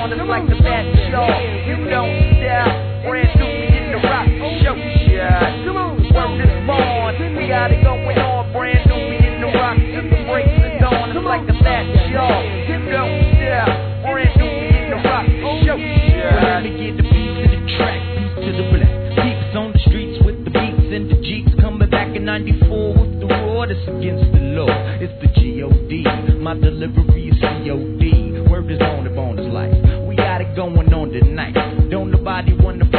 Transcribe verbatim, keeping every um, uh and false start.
on us like the bat show. You don't stop, brand new we in the rock show. Yeah, come on, word is born. We got it going on, brand new we in the rock. Till the breaks is on us like the bat show. You don't stop, brand new we in the rock show. Yeah, let me get the beat to the track, beat to the black. Peeps on the streets with the beats and the Jeeps coming back in ninety-four with the raw that's against the law. It's the G O D, my delivery is C O D. Word is on the bonus life. We got it going on tonight. Don't nobody wanna